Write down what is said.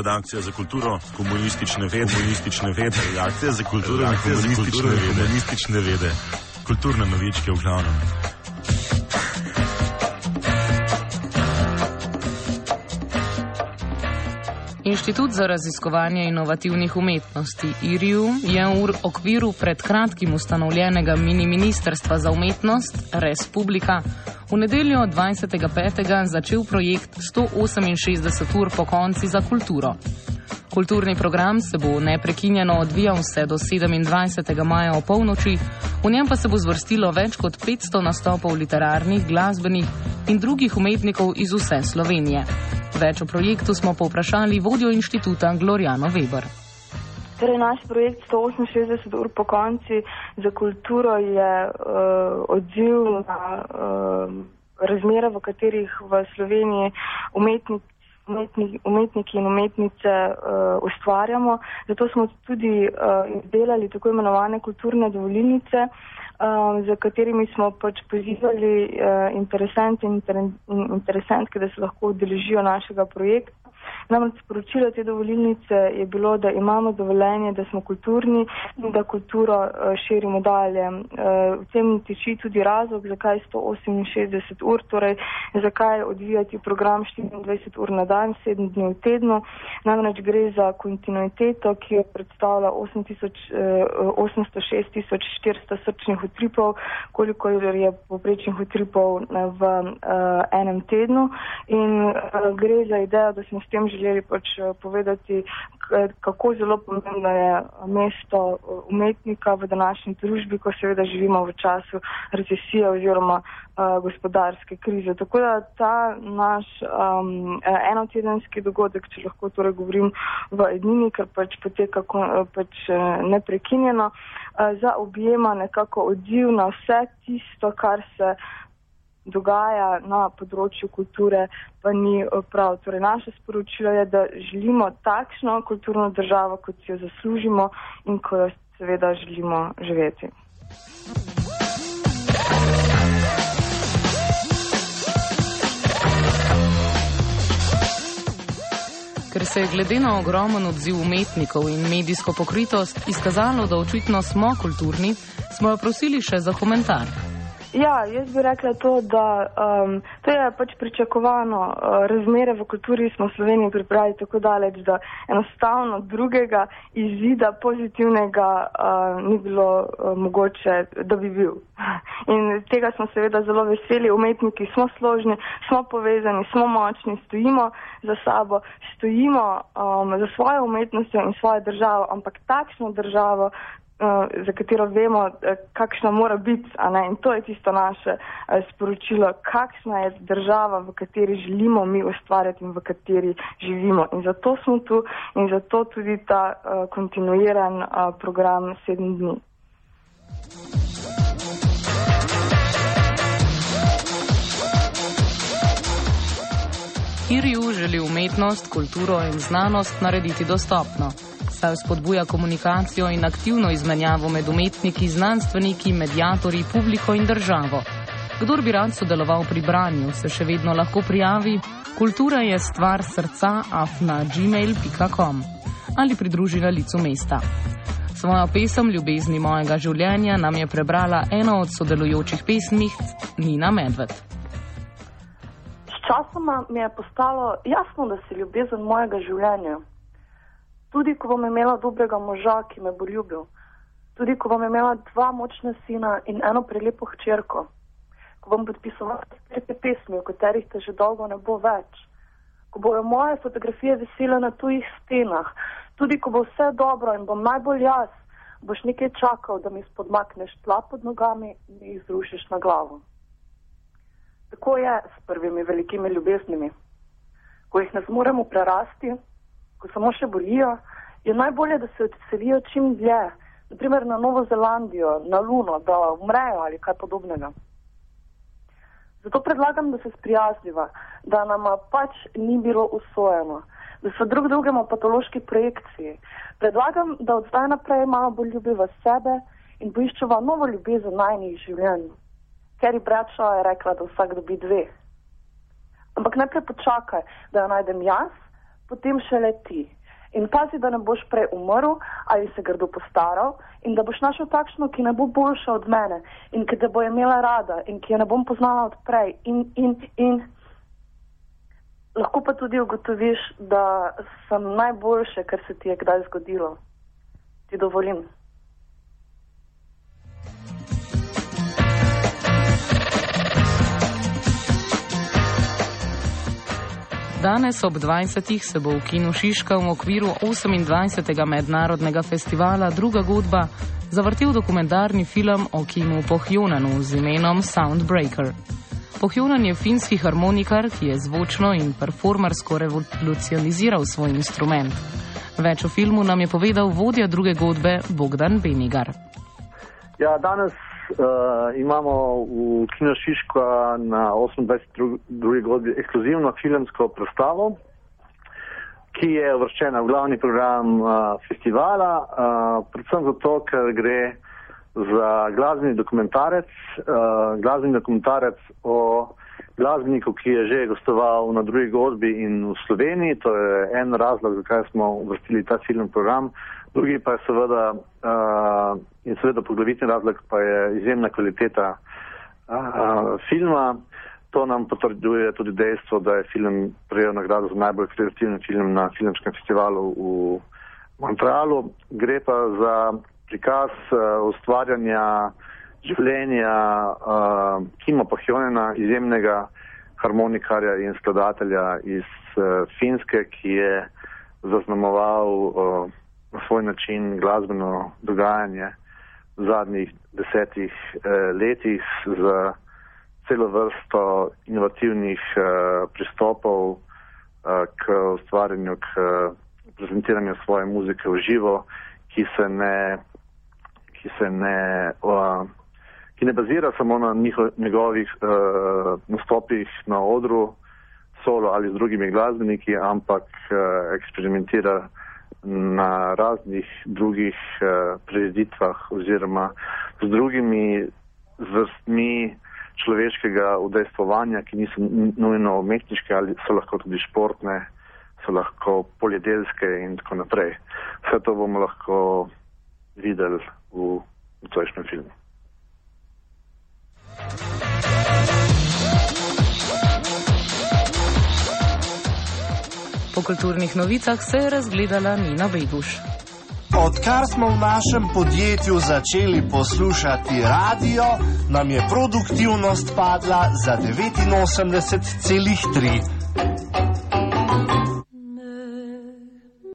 redakcija za kulturo, komunistične vede, redakcija za kulturo, komunistične vede, kulturne novičke v glavnem. Inštitut za raziskovanje inovativnih umetnosti IRIU je v okviru pred kratkim ustanovljenega mini-ministrstva za umetnost Respublika v nedeljo 20.5. začel projekt 168 ur po konci za kulturo. Kulturni program se bo neprekinjeno odvijal vse do 27. maja o polnoči, v njem pa se bo zvrstilo več kot 500 nastopov literarnih, glasbenih in drugih umetnikov iz vse Slovenije. Več o projektu smo povprašali vodjo inštituta Glorjano Weber. Torej, naš projekt 168 ur po konci za kulturo je odziv na razmere, v katerih v Sloveniji umetniki in umetnice ustvarjamo. Zato smo tudi izdelali tako imenovane kulturne dovolilnice, za katerimi smo pač pozivali interesente in interesentke, da se lahko udeležijo našega projekta. Namreč sporočilo te dovolilnice je bilo, da imamo dovoljenje, da smo kulturni in da kulturo širimo dalje. V tem tiči tudi razlog, zakaj 168 ur, torej zakaj odvijati program 24 ur na dan, 7 dni v tednu. Namreč gre za kontinuiteto, ki jo predstavlja 806.400 srčnih utripov, koliko je poprečnih utripov v enem tednu. In gre za idejo, da smo s tem želeli pač povedati, kako zelo pomembno je mesto umetnika v današnji družbi, ko seveda živimo v času recesije oziroma gospodarske krize. Tako da ta naš enotedenski dogodek, če lahko torej govorim v ednini, ker pač poteka neprekinjeno, zaobjema nekako odziv na vse tisto, kar se dogaja na področju kulture, pa ni prav. Torej, naše sporočilo je, da želimo takšno kulturno državo, kot si jo zaslužimo in ko jo seveda želimo živeti. Ker se je glede na ogromen odziv umetnikov in medijsko pokritost izkazalo, da očitno smo kulturni, smo jo prosili še za komentar. Ja, jaz bi rekla to, da to je pač pričakovano. Razmere v kulturi smo v Sloveniji pripravili tako daleč, da enostavno drugega izida pozitivnega ni bilo mogoče, da bi bil. In tega smo seveda zelo veseli. Umetniki smo složni, smo povezani, smo močni, stojimo za sabo, stojimo za svojo umetnostjo in svojo državo, ampak takšno državo, za katero vemo, kakšna mora biti, in to je tisto naše sporočilo, kakšna je država, v kateri želimo mi ustvarjati in v kateri živimo. In zato smo tu in zato tudi ta kontinuiran program 7 dni. IRIU želi umetnost, kulturo in znanost narediti dostopno. Saj spodbuja komunikacijo in aktivno izmenjavo med umetniki, znanstveniki, mediatorji, publiko in državo. Kdor bi rad sodeloval pri branju, se še vedno lahko prijavi. Kultura je stvar srca @gmail.com ali pridružila licu mesta. Svojo pesem Ljubezni mojega življenja nam je prebrala ena od sodelujočih pesmic, Nina Medved. Sčasoma mi je postalo jasno, da si ljubezen mojega življenja. Tudi ko bom imela dobrega moža, ki me bo ljubil. Tudi ko bom imela 2 močna sina in eno prelepo hčerko. Ko bom podpisovala te pesmi, v katerih te že dolgo ne bo več. Ko bojo moje fotografije visele na tujih stenah. Tudi ko bo vse dobro in bom najbolj jaz, boš nekaj čakal, da mi spodmakneš tla pod nogami in mi jih zrušiš na glavo. Tako je s prvimi velikimi ljubeznimi. Ko jih ne zmoremo prerasti, ko samo še bolijo, je najbolje, da se odselijo čim dlje, naprimer na Novo Zelandijo, na Luno, da umrejo ali kaj podobnega. Zato predlagam, da se sprijazniva, da nama pač ni bilo usojeno, da so drug drugemu patološki projekciji. Predlagam, da od zdaj naprej malo bolj ljubiva sebe in poiščeva novo ljubezen najnih življenj. Carrie Bradshaw je rekla, da vsak dobi 2. Ampak najprej počakaj, da jo najdem jaz, potem šele ti. In pazi, da ne boš prej umrl ali se grdo postaral in da boš našel takšno, ki ne bo boljša od mene in ki te bo imela rada in ki jo ne bom poznala odprej in lahko pa tudi ugotoviš, da sem najboljše, kar se ti je kdaj zgodilo. Ti dovolim. Danes ob 20. se bo v Kinu Šiška v okviru 28. mednarodnega festivala Druga godba zavrtel dokumentarni film o Kimu Pohjonanu z imenom Soundbreaker. Pohjonan je finski harmonikar, ki je zvočno in performersko revolucioniziral svoj instrument. Več o filmu nam je povedal vodja Druge godbe Bogdan Benigar. Ja, danes imamo v Kinu Šiška na 28. drugi godbi ekskluzivno filmsko predstavo, ki je uvrščena v glavni program festivala, predvsem zato, ker gre za glasbeni dokumentarec o glasbeniku, ki je že gostoval na Drugi godbi in v Sloveniji. To je en razlog, zakaj smo uvrstili ta film program. Drugi pa je seveda poglavitni razlog pa je izjemna kvaliteta filma. To nam potrjuje tudi dejstvo, da je film prejel nagrado za najbolj kreativni film na filmskem festivalu v Montrealu. Gre pa za prikaz ustvarjanja življenja Kima Pohjonana, izjemnega harmonikarja in skladatelja iz Finske, ki je zaznamoval na svoj način glasbeno dogajanje v zadnjih 10 letih z celo vrsto inovativnih pristopov k ustvarjanju, k prezentiranju svoje muzike v živo, ki ne bazira samo na njegovih nastopih na odru solo ali z drugimi glasbeniki, ampak eksperimentira na raznih drugih prireditvah oziroma z drugimi zvrstmi človeškega udejstvovanja, ki niso nujno umetniške, ali so lahko tudi športne, so lahko poljedelske in tako naprej. Vse to bomo lahko videli v nocojšnjem filmu. Po kulturnih novicah se je razgledala Nina Beguš. Odkar smo v našem podjetju začeli poslušati radio, nam je produktivnost padla za 89,3%.